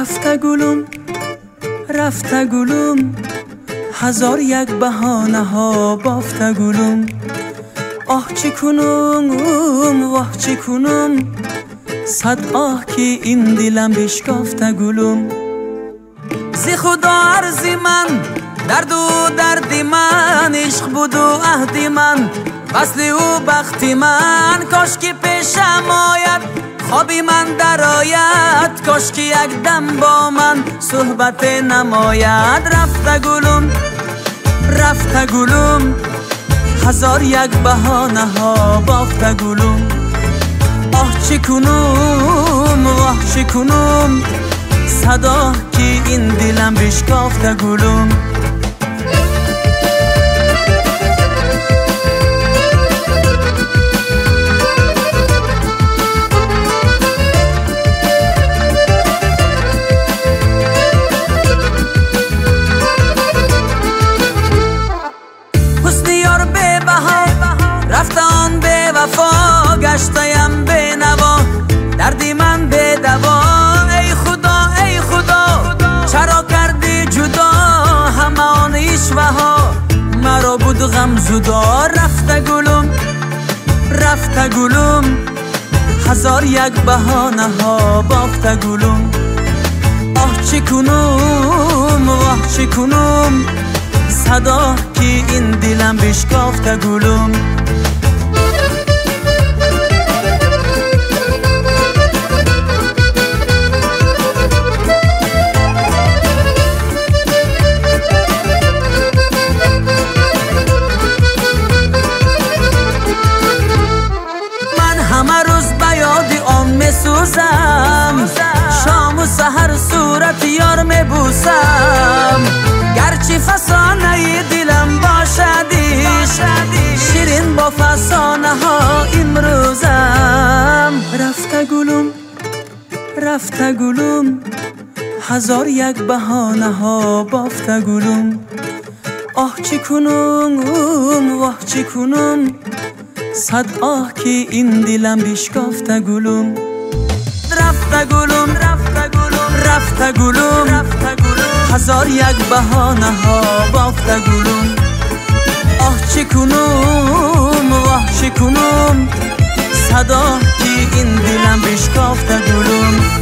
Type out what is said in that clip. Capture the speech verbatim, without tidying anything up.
رفته گلم رفته گلم، هزار یک بهانه ها بافته گلم. آه چی کنم واه چی کنم، صد آه که این دلم بشکافته گلم. زی خدا عرضی من درد و دردی من، عشق بود و عهدی من، وصل و بختی من. کاش که پیشم آید خوابی من در آید، کاش که یک دم با من صحبت نماید. رفته گلم رفته گلم، هزار یک بهانه ها بافته گلم. آه چی کنم واه چی کنم، صدا که این دلم بشکافته گلم. رفتان به وفا گشتیم به نوا، دردی من به دوا. ای خدا ای خدا چرا کردی جدا، همه آن عشوه ها مرا بود غم زدا. رفته گلم رفته گلم، هزار یک بهانه ها بافته گلم. آه چی کنم واه چی کنم، صدا که این دلم بشکافته گلم. همه روز به یاد آن می سوزم، شام و سحر صورت یار می بوسم. گرچه فسانه دلم باشدیش، شیرین با فسانه ها امروزم. رفته گلم رفته گلم، هزار یک بهانه ها بافته گلم. آه چی کنم واه چی کنم، صد آه که این دلم بشکافته گلم. رفته گلم رفته گلم رفته گلم رفته گلم، هزار یک بهانه ها بافته گلم. آه چی کنم واه چی کنم، صدا که این دلم بشکافته گلم.